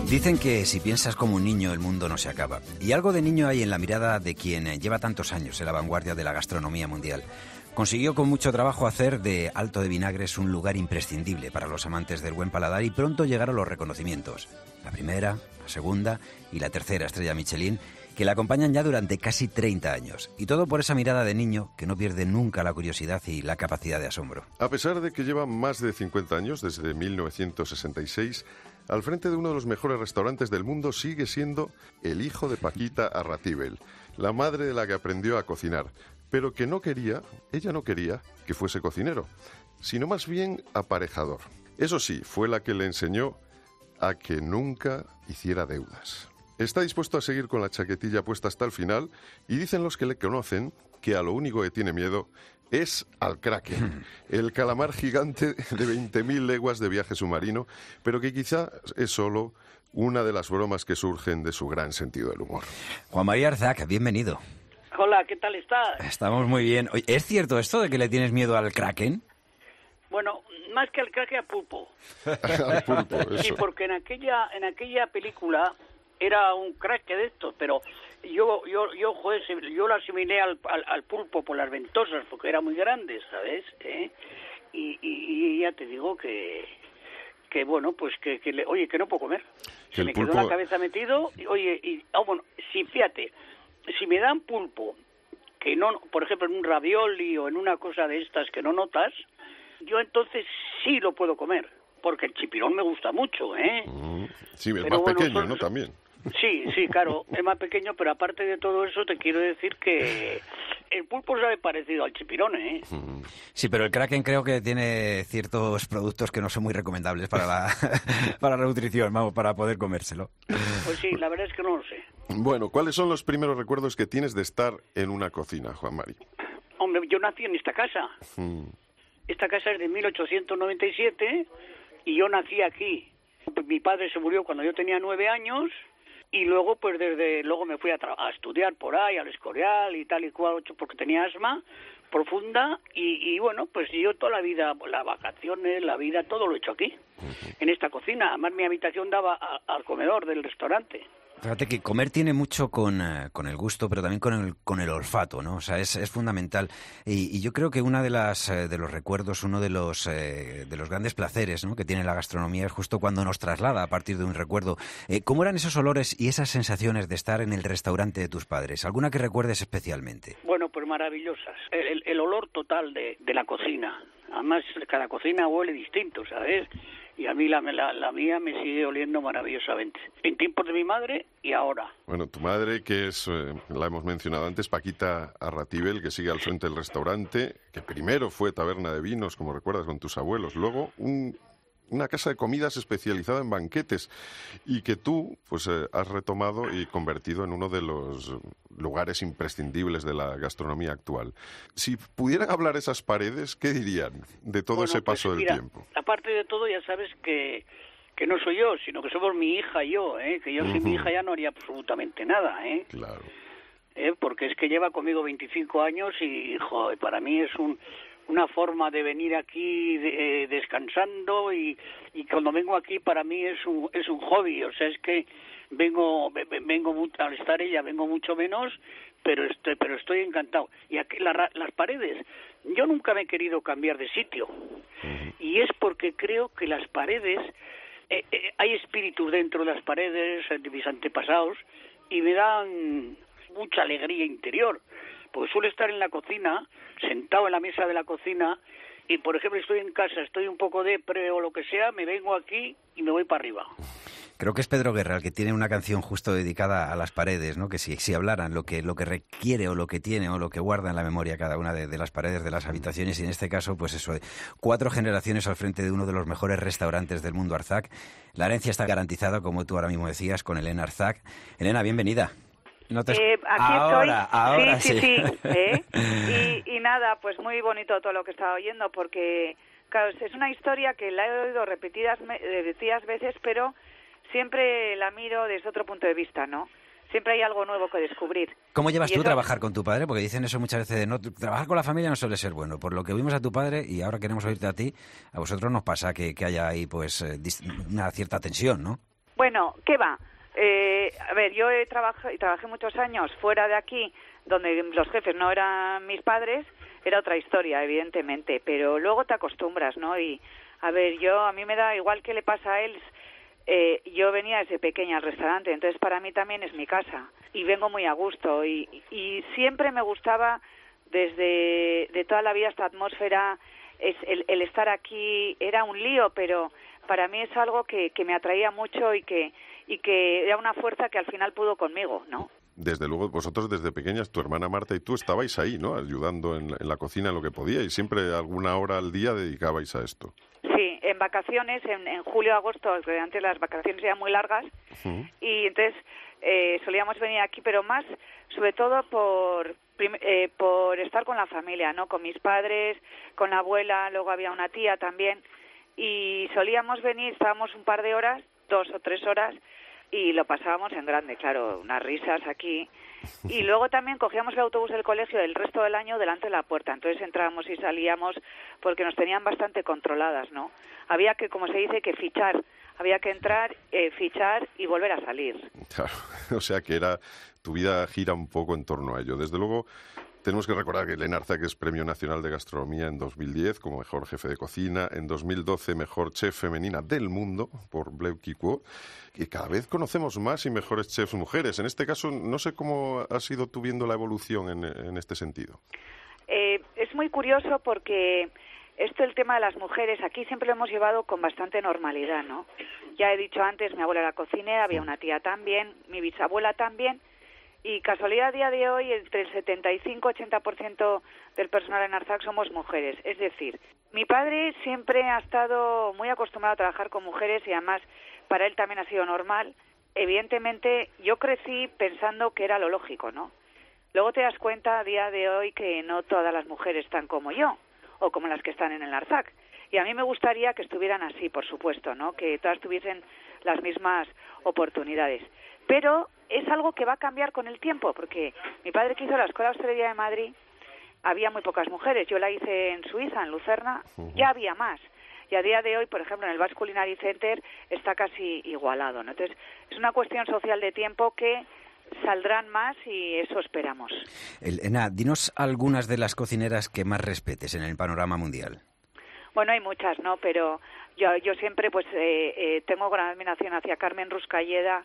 Dicen que si piensas como un niño, el mundo no se acaba. Y algo de niño hay en la mirada de quien lleva tantos años en la vanguardia de la gastronomía mundial. Consiguió con mucho trabajo hacer de Alto de Vinagres un lugar imprescindible para los amantes del buen paladar y pronto llegaron los reconocimientos. La primera, la segunda y la tercera estrella Michelin, que la acompañan ya durante casi 30 años. Y todo por esa mirada de niño que no pierde nunca la curiosidad y la capacidad de asombro. A pesar de que lleva más de 50 años, desde 1966, al frente de uno de los mejores restaurantes del mundo, sigue siendo el hijo de Paquita Arratibel, la madre de la que aprendió a cocinar, pero que ella no quería que fuese cocinero, sino más bien aparejador. Eso sí, fue la que le enseñó a que nunca hiciera deudas. Está dispuesto a seguir con la chaquetilla puesta hasta el final y dicen los que le conocen que a lo único que tiene miedo es al Kraken, el calamar gigante de 20.000 leguas de viaje submarino, pero que quizá es solo una de las bromas que surgen de su gran sentido del humor. Juan María Arzac, bienvenido. Hola, ¿qué tal estás? Estamos muy bien. Oye, ¿es cierto esto de que le tienes miedo al Kraken? Bueno, más que al Kraken, al pulpo. Al pulpo, eso. Sí, porque en aquella película era un Kraken de estos, pero yo lo asimilé al pulpo por las ventosas, porque era muy grande, ¿sabes? Y ya te digo que bueno, pues que no puedo comer. Se me quedó en la cabeza metido, sí, fíjate, si me dan pulpo, que no, por ejemplo, en un ravioli o en una cosa de estas que no notas, yo entonces sí lo puedo comer, porque el chipirón me gusta mucho, ¿eh? Sí, es más pequeño, ¿no? También. Sí, claro, es más pequeño, pero aparte de todo eso te quiero decir que el pulpo sabe parecido al chipirón, ¿eh? Sí, pero el Kraken creo que tiene ciertos productos que no son muy recomendables para la nutrición, vamos, para poder comérselo. Pues sí, la verdad es que no lo sé. Bueno, ¿cuáles son los primeros recuerdos que tienes de estar en una cocina, Juan Mari? Hombre, yo nací en esta casa. Esta casa es de 1897 y yo nací aquí. Mi padre se murió cuando yo tenía 9 años y luego luego me fui a estudiar por ahí, al Escorial y tal y cual, porque tenía asma profunda y bueno, pues yo toda la vida, las vacaciones, la vida, todo lo he hecho aquí, en esta cocina. Además mi habitación daba al comedor del restaurante. Fíjate que comer tiene mucho con el gusto, pero también con el olfato, ¿no? O sea, es fundamental. Y yo creo que una de los recuerdos, uno de los grandes placeres, ¿no?, que tiene la gastronomía es justo cuando nos traslada a partir de un recuerdo. ¿Cómo eran esos olores y esas sensaciones de estar en el restaurante de tus padres? ¿Alguna que recuerdes especialmente? Bueno, pues maravillosas. El olor total de la cocina. Además, cada cocina huele distinto, ¿sabes? Y a mí la mía me sigue oliendo maravillosamente. En tiempos de mi madre y ahora. Bueno, tu madre, que es, la hemos mencionado antes, Paquita Arratibel, que sigue al frente del restaurante, que primero fue taberna de vinos, como recuerdas, con tus abuelos, luego una casa de comidas especializada en banquetes y que tú pues has retomado y convertido en uno de los lugares imprescindibles de la gastronomía actual. Si pudieran hablar esas paredes, ¿qué dirían de todo ese paso del tiempo? Aparte de todo, ya sabes que no soy yo, sino que somos mi hija y yo, que yo sin mi hija ya no haría absolutamente nada, Claro. Porque es que lleva conmigo 25 años y, joder, para mí es una forma de venir aquí descansando y cuando vengo aquí para mí es un hobby, o sea, es que vengo al estar ella vengo mucho menos, pero estoy encantado. Y aquí las paredes, yo nunca me he querido cambiar de sitio y es porque creo que las paredes hay espíritus dentro de las paredes de mis antepasados y me dan mucha alegría interior. Porque suelo estar en la cocina, sentado en la mesa de la cocina, y por ejemplo estoy en casa, estoy un poco depre o lo que sea, me vengo aquí y me voy para arriba. Creo que es Pedro Guerra el que tiene una canción justo dedicada a las paredes, ¿no? Que si hablaran lo que requiere o lo que tiene o lo que guarda en la memoria cada una de las paredes de las habitaciones, y en este caso, pues eso, 4 generaciones al frente de uno de los mejores restaurantes del mundo, Arzac. La herencia está garantizada, como tú ahora mismo decías, con Elena Arzac. Elena, bienvenida. Aquí ahora sí. Y nada, pues muy bonito todo lo que estaba oyendo, porque claro, es una historia que la he oído repetidas veces, pero siempre la miro desde otro punto de vista, ¿no? Siempre hay algo nuevo que descubrir. ¿Cómo llevas tú trabajar con tu padre? Porque dicen eso muchas veces, no, trabajar con la familia no suele ser bueno. Por lo que vimos a tu padre, y ahora queremos oírte a ti, a vosotros nos pasa que haya ahí pues una cierta tensión, ¿no? Bueno, ¿qué va? A ver, yo trabajé muchos años fuera de aquí, donde los jefes no eran mis padres, era otra historia, evidentemente, pero luego te acostumbras, ¿no? Y, a ver, a mí me da igual qué le pasa a él. Yo venía desde pequeña al restaurante, entonces para mí también es mi casa y vengo muy a gusto y siempre me gustaba desde de toda la vida esta atmósfera, el estar aquí era un lío, pero para mí es algo que me atraía mucho y que era una fuerza que al final pudo conmigo, ¿no? Desde luego, vosotros desde pequeñas, tu hermana Marta y tú estabais ahí, ¿no? Ayudando en la cocina en lo que podíais, siempre alguna hora al día dedicabais a esto. Sí, en vacaciones, en julio, agosto, antes las vacaciones eran muy largas, y entonces solíamos venir aquí, pero más, sobre todo por estar con la familia, ¿no? Con mis padres, con la abuela, luego había una tía también, y solíamos venir, estábamos un par de horas, 2 o 3 horas, y lo pasábamos en grande, claro, unas risas aquí. Y luego también cogíamos el autobús del colegio el resto del año delante de la puerta, entonces entrábamos y salíamos porque nos tenían bastante controladas, ¿no? Había que, como se dice, que fichar, había que entrar, fichar y volver a salir. Claro, o sea que tu vida gira un poco en torno a ello. Desde luego, tenemos que recordar que Elena Arzac es Premio Nacional de Gastronomía en 2010 como mejor jefe de cocina, en 2012 mejor chef femenina del mundo por Bleu Quiquot, y cada vez conocemos más y mejores chefs mujeres. En este caso, no sé cómo has ido tú viendo la evolución en este sentido. Es muy curioso porque el tema de las mujeres, aquí siempre lo hemos llevado con bastante normalidad, ¿no? Ya he dicho antes, mi abuela era cocinera, había una tía también, mi bisabuela también, y casualidad a día de hoy, entre el 75-80% del personal en Arzac somos mujeres. Es decir, mi padre siempre ha estado muy acostumbrado a trabajar con mujeres y además para él también ha sido normal. Evidentemente, yo crecí pensando que era lo lógico, ¿no? Luego te das cuenta a día de hoy que no todas las mujeres están como yo o como las que están en el Arzac. Y a mí me gustaría que estuvieran así, por supuesto, ¿no? Que todas tuviesen las mismas oportunidades. Pero es algo que va a cambiar con el tiempo, porque mi padre que hizo la Escuela de Hostelería de Madrid, había muy pocas mujeres. Yo la hice en Suiza, en Lucerna, ya había más. Y a día de hoy, por ejemplo, en el Basque Culinary Center está casi igualado, ¿no? Entonces, es una cuestión social de tiempo que saldrán más y eso esperamos. Elena, dinos algunas de las cocineras que más respetes en el panorama mundial. Bueno, hay muchas, ¿no? Pero yo siempre pues tengo gran admiración hacia Carmen Ruscalleda,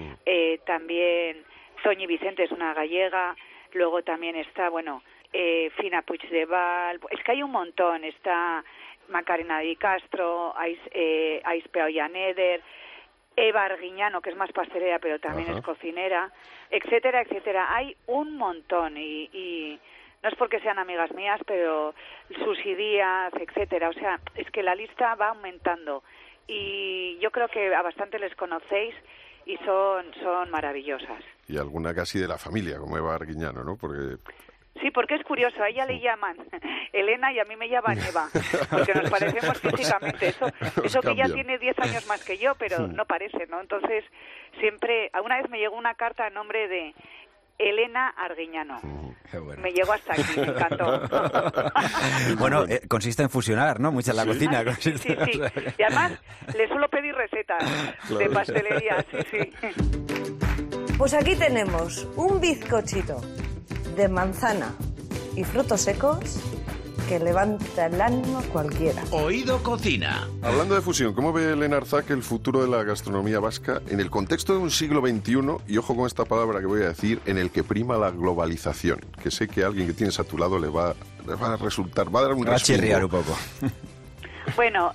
también Toñi Vicente es una gallega, luego también está, Fina Puigdeval, es que hay un montón, está Macarena Di Castro, Aispe Ollaneder, Eva Arguiñano, que es más pastelera pero también es cocinera, etcétera, etcétera. Hay un montón y no es porque sean amigas mías, pero Susi Díaz, etcétera. O sea, es que la lista va aumentando y yo creo que a bastante les conocéis y son maravillosas. Y alguna casi de la familia, como Eva Arguiñano, ¿no? Sí, porque es curioso, a ella le llaman Elena y a mí me llaman Eva, porque nos parecemos físicamente. Eso que ella tiene 10 años más que yo, pero no parece, ¿no? Entonces, siempre, alguna vez me llegó una carta a nombre de Elena Arguiñano. Bueno. Me llegó hasta aquí, me encantó. Bueno, consiste en fusionar, ¿no? Mucho en la cocina. Sí. Y además, le suelo pedir recetas de pastelería, sí. Pues aquí tenemos un bizcochito de manzana y frutos secos que levanta el ánimo cualquiera. Oído Cocina. Hablando de fusión, ¿cómo ve Elena Arzac el futuro de la gastronomía vasca en el contexto de un siglo XXI, y ojo con esta palabra que voy a decir, en el que prima la globalización? Que sé que a alguien que tienes a tu lado le va a resultar, va a dar un va a chirriar un poco. Bueno,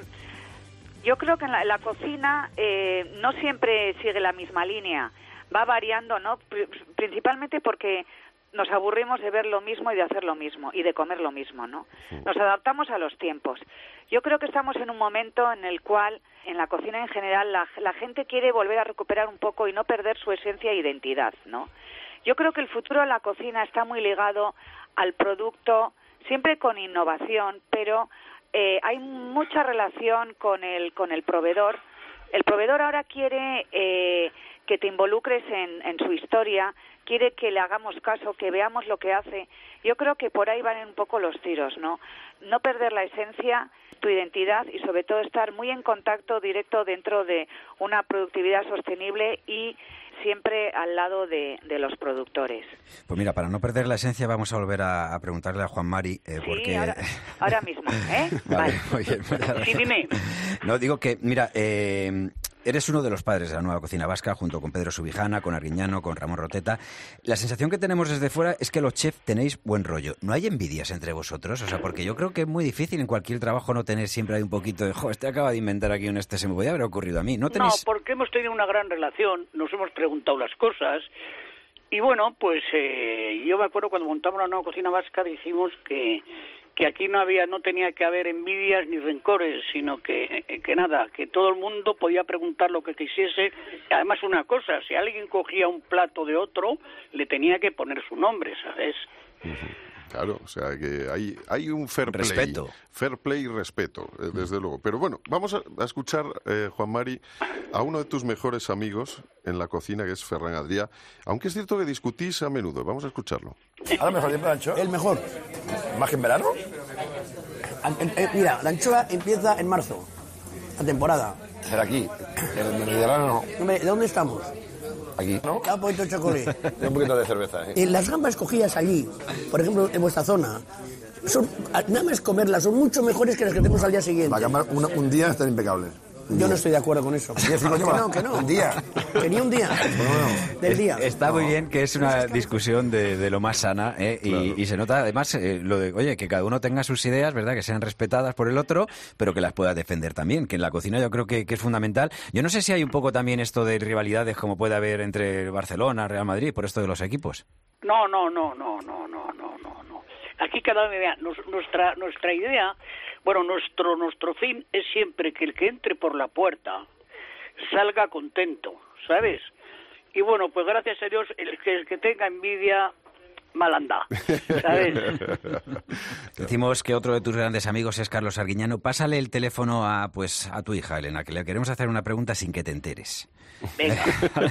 yo creo que en la cocina no siempre sigue la misma línea, va variando, ¿no? Principalmente porque nos aburrimos de ver lo mismo y de hacer lo mismo y de comer lo mismo, ¿no? Nos adaptamos a los tiempos. Yo creo que estamos en un momento en el cual, en la cocina en general, la gente quiere volver a recuperar un poco y no perder su esencia e identidad, ¿no? Yo creo que el futuro de la cocina está muy ligado al producto, siempre con innovación, pero hay mucha relación con el proveedor. El proveedor ahora quiere que te involucres en su historia, quiere que le hagamos caso, que veamos lo que hace. Yo creo que por ahí van un poco los tiros, ¿no? No perder la esencia tu identidad y sobre todo estar muy en contacto directo dentro de una productividad sostenible y siempre al lado de los productores. Pues mira, para no perder la esencia vamos a volver a preguntarle a Juan Mari porque... ahora mismo, ¿eh? Vale. Oye, sí, dime. No, digo que, mira, eres uno de los padres de la nueva cocina vasca, junto con Pedro Subijana, con Arguiñano, con Ramón Roteta. La sensación que tenemos desde fuera es que los chefs tenéis buen rollo. ¿No hay envidias entre vosotros? O sea, porque yo creo que es muy difícil en cualquier trabajo no tener siempre ahí un poquito de, este acaba de inventar aquí se me podía haber ocurrido a mí. ¿No tenéis...? No, porque hemos tenido una gran relación, nos hemos preguntado las cosas, y bueno, pues yo me acuerdo cuando montamos la nueva cocina vasca dijimos que aquí no tenía que haber envidias ni rencores, sino que nada, que todo el mundo podía preguntar lo que quisiese. Además, una cosa, si alguien cogía un plato de otro, le tenía que poner su nombre, ¿sabes? Claro, o sea que hay un fair play. Respeto. Fair play y respeto, desde luego. Pero bueno, vamos a escuchar, Juan Mari, a uno de tus mejores amigos en la cocina, que es Ferran Adrià, aunque es cierto que discutís a menudo. Vamos a escucharlo. Ahora mejor tiempo de anchoa. El mejor. ¿Más que en verano? Mira, la anchoa empieza en marzo, la temporada. Será aquí, en el Mediterráneo no. Hombre, ¿de dónde estamos? Aquí. ¿No? Un poquito de chocolate. Y un poquito de cerveza, ¿eh? Las gambas cogidas allí, por ejemplo, en vuestra zona, nada más comerlas, son mucho mejores que las que tenemos al día siguiente. La gamba un día están impecables. Yo no estoy de acuerdo con eso. Que no. Un día. Que ni un día. Del día. Está muy bien que es una discusión de lo más sana, y se nota además lo de, oye, que cada uno tenga sus ideas, ¿verdad? Que sean respetadas por el otro, pero que las pueda defender también, que en la cocina yo creo que es fundamental. Yo no sé si hay un poco también esto de rivalidades como puede haber entre Barcelona, Real Madrid, por esto de los equipos. No. Aquí cada idea, nuestra idea, bueno, nuestro fin es siempre que el que entre por la puerta salga contento, ¿sabes? Y bueno, pues gracias a Dios, el que tenga envidia, mal anda, ¿sabes? Decimos que otro de tus grandes amigos es Carlos Arguiñano. Pásale el teléfono a tu hija, Elena, que le queremos hacer una pregunta sin que te enteres. Venga.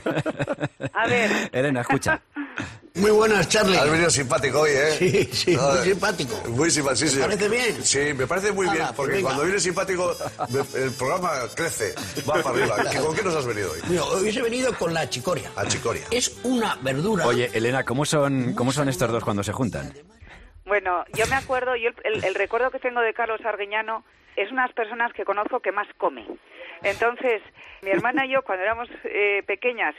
A ver. Elena, escucha. Muy buenas, Charlie. Has venido simpático hoy, ¿eh? Sí, muy simpático. Muy simpático, sí, ¿Te parece bien? Sí, me parece muy bien, porque venga. cuando vienes simpático, el programa crece, va para arriba. ¿Con qué nos has venido hoy? Mira, hoy he venido con la chicoria. A chicoria. Es una verdura. Oye, Elena, ¿cómo son estos dos cuando se juntan? Bueno, yo me acuerdo, el recuerdo que tengo de Carlos Arguiñano es unas personas que conozco que más come. Entonces, mi hermana y yo, cuando éramos pequeñas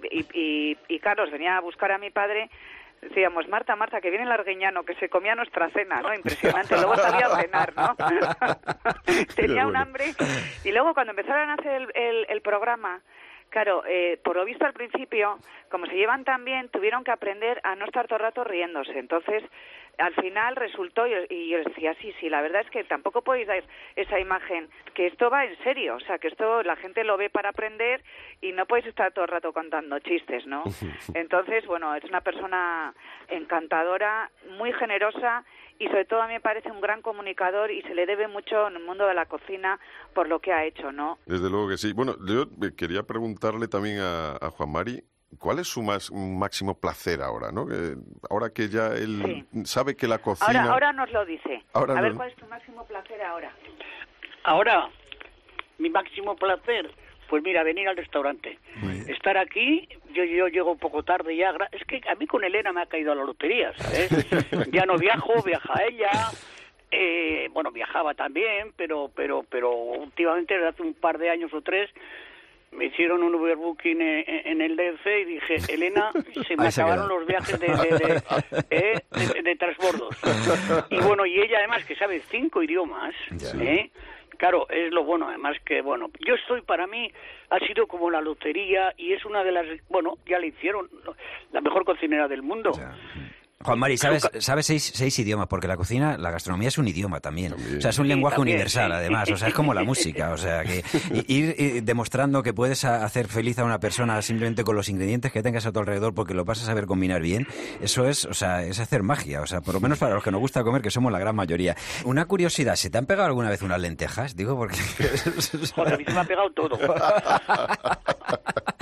y Carlos venía a buscar a mi padre, decíamos, Marta, que viene el Arguiñano, que se comía nuestra cena, ¿no? Impresionante. Luego sabía cenar, ¿no? Tenía un hambre. Y luego, cuando empezaron a hacer el programa, claro, por lo visto al principio, como se llevan tan bien, tuvieron que aprender a no estar todo el rato riéndose. Entonces, al final resultó, y yo les decía, sí, la verdad es que tampoco podéis dar esa imagen, que esto va en serio, o sea, que esto la gente lo ve para aprender y no podéis estar todo el rato contando chistes, ¿no? Entonces, bueno, es una persona encantadora, muy generosa, y sobre todo a mí me parece un gran comunicador y se le debe mucho en el mundo de la cocina por lo que ha hecho, ¿no? Desde luego que sí. Bueno, yo quería preguntarle también a Juan Mari, ¿cuál es su máximo placer ahora, no? Ahora que ya él sabe que la cocina... Ahora nos lo dice. Ahora a ver, ¿cuál es tu máximo placer ahora? Ahora, mi máximo placer, pues mira, venir al restaurante. Estar aquí, yo llego un poco tarde ya. Es que a mí con Elena me ha caído a la lotería, ¿sabes? Ya no viajo, viaja ella. Bueno, viajaba también, pero últimamente, desde hace un par de años o 3, me hicieron un overbooking en el DF y dije, Elena, se me acabaron los viajes de transbordos. Y bueno, y ella además que sabe 5 idiomas, claro, es lo bueno, además que, bueno, para mí, ha sido como la lotería y es una de las, bueno, ya le hicieron la mejor cocinera del mundo. Juan Mari, ¿sabes 6 idiomas? Porque la cocina, la gastronomía es un idioma también. O sea, es un lenguaje universal, además. O sea, es como la música. O sea, que ir demostrando que puedes hacer feliz a una persona simplemente con los ingredientes que tengas a tu alrededor porque lo vas a saber combinar bien, eso es, o sea, es hacer magia. O sea, por lo menos para los que nos gusta comer, que somos la gran mayoría. Una curiosidad, ¿se te han pegado alguna vez unas lentejas? Digo, porque... Joder, a mí se me ha pegado todo.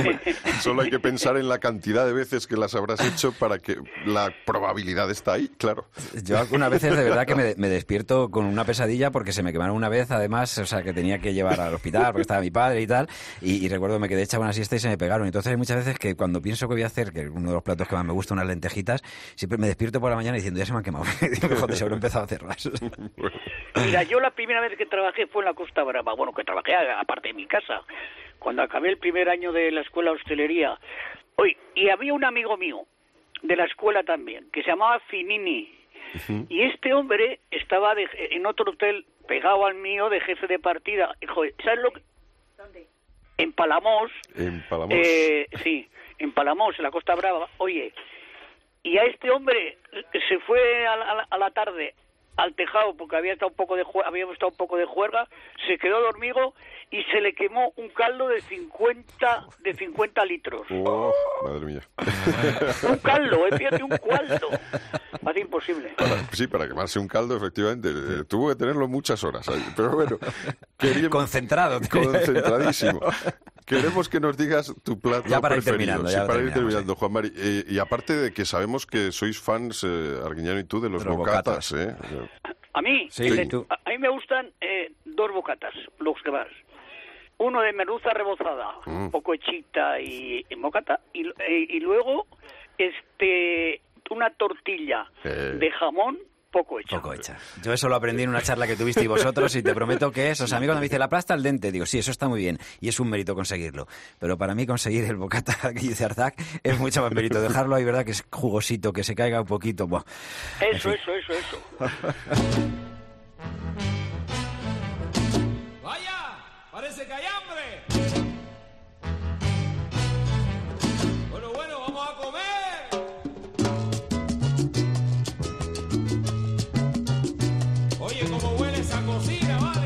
Solo hay que pensar en la cantidad de veces que las habrás hecho para que la probabilidad está ahí, claro. Yo algunas veces de verdad que me despierto con una pesadilla porque se me quemaron una vez, además, o sea, que tenía que llevar al hospital porque estaba mi padre y tal, y recuerdo me quedé echado una siesta y se me pegaron. Entonces hay muchas veces que cuando pienso que voy a hacer, que uno de los platos que más me gusta, unas lentejitas, siempre me despierto por la mañana diciendo, ya se me han quemado. Digo, joder, se habrá empezado a hacerlas. Mira, yo la primera vez que trabajé fue en la Costa Brava, bueno, que trabajé aparte de mi casa, cuando acabé el primer año de la escuela de hostelería. Oye, y había un amigo mío de la escuela también, que se llamaba Finini, y este hombre estaba en otro hotel pegado al mío de jefe de partida. Y, joder, ¿sabes lo que...? ¿Dónde? En Palamós. En Palamós. Sí, en Palamós, en la Costa Brava. Oye, y a este hombre se fue a la tarde al tejado porque habíamos estado un poco de juerga, se quedó dormido y se le quemó un caldo de 50 litros. Oh, madre mía. Un caldo, fíjate, un caldo. Hace imposible. Para quemarse un caldo, efectivamente, tuvo que tenerlo muchas horas ahí. Pero bueno, Concentrado. Concentradísimo. Queremos que nos digas tu plato ya para preferido. Ir terminando, Juan Mari. Y aparte de que sabemos que sois fans, Arguiñano y tú, de los bocatas, ¿eh? A mí, sí. A mí me gustan dos bocatas, los que vas. Uno de merluza rebozada, un poco hechita y bocata, y luego una tortilla de jamón poco hecha. Yo eso lo aprendí en una charla que tuvisteis vosotros y te prometo que es, o sea, a mí cuando me dice la plasta al dente, digo, sí, eso está muy bien y es un mérito conseguirlo, pero para mí conseguir el bocata que dice Arzac es mucho más mérito, dejarlo ahí, verdad, que es jugosito, que se caiga un poquito, buah. Eso. ¡Vaya! ¡Parece que hay hambre! Bueno, vamos a comer. Oye, cómo huele esa cocina, ¿vale?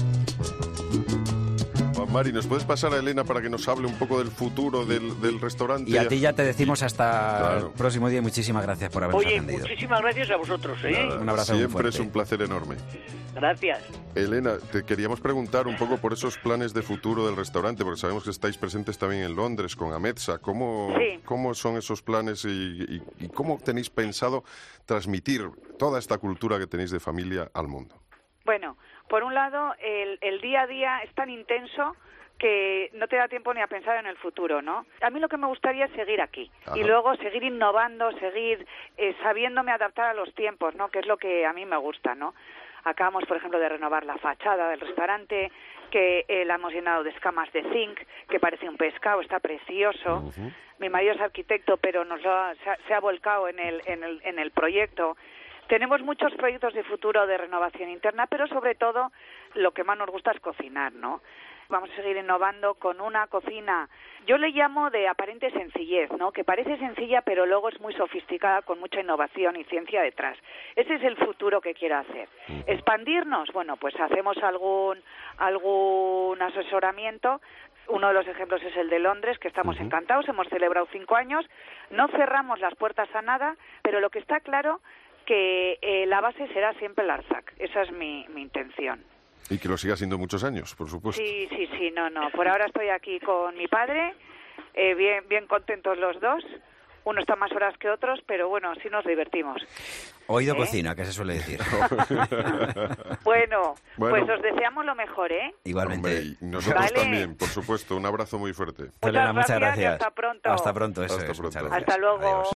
Juan Mari, ¿nos puedes pasar a Elena para que nos hable un poco del futuro del restaurante? Y a ti ya te decimos hasta el próximo día y muchísimas gracias por habernos atendido. Muchísimas gracias a vosotros, ¿eh? Nada, un abrazo muy siempre fuerte. es un placer enorme. Gracias. Elena, te queríamos preguntar un poco por esos planes de futuro del restaurante, porque sabemos que estáis presentes también en Londres con Ametsa. ¿Cómo son esos planes y cómo tenéis pensado transmitir toda esta cultura que tenéis de familia al mundo? Bueno, por un lado, el día a día es tan intenso que no te da tiempo ni a pensar en el futuro, ¿no? A mí lo que me gustaría es seguir aquí. Ajá. Y luego seguir innovando, seguir sabiéndome adaptar a los tiempos, ¿no? Que es lo que a mí me gusta, ¿no? Acabamos, por ejemplo, de renovar la fachada del restaurante, que la hemos llenado de escamas de zinc, que parece un pescado, está precioso. Uh-huh. Mi marido es arquitecto, pero se ha volcado en el proyecto. Tenemos muchos proyectos de futuro de renovación interna, pero sobre todo lo que más nos gusta es cocinar, ¿no? Vamos a seguir innovando con una cocina, yo le llamo de aparente sencillez, ¿no? Que parece sencilla, pero luego es muy sofisticada, con mucha innovación y ciencia detrás. Ese es el futuro que quiero hacer. ¿Expandirnos? Bueno, pues hacemos algún asesoramiento. Uno de los ejemplos es el de Londres, que estamos encantados, hemos celebrado 5 años, no cerramos las puertas a nada, pero lo que está claro que la base será siempre el Arzac. Esa es mi intención. Y que lo siga siendo muchos años, por supuesto. Sí, no. Por ahora estoy aquí con mi padre, bien contentos los dos. Uno está más horas que otros, pero bueno, así nos divertimos. Oído cocina, que se suele decir. Bueno, pues os deseamos lo mejor, ¿eh? Igualmente. Hombre, y nosotros también, por supuesto. Un abrazo muy fuerte. Elena, muchas gracias. Hasta pronto. Hasta pronto, eso Hasta es. pronto. Hasta luego. Adiós.